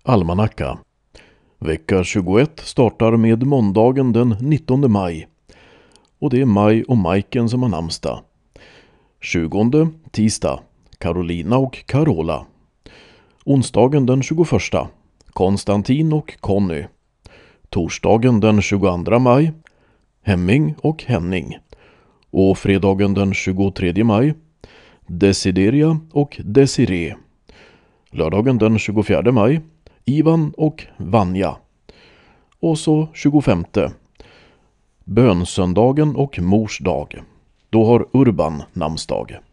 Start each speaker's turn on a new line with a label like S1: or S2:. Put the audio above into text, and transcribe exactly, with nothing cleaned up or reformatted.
S1: Almanacka. Vecka tjugoett startar med måndagen den nittonde maj. Och det är Maj och Majken som har namnsdag. tjugonde tisdag, Carolina och Carola. Onsdagen den tjugoförsta, Konstantin och Conny. Torsdagen den tjugoandra maj, Hemming och Henning. Och fredagen den tjugotredje maj, Desideria och Desiree. Lördagen den tjugofjärde maj, Ivan och Vanja. Och så tjugofemte, Bönsöndagen och Mors dag. Då har Urban namnsdag.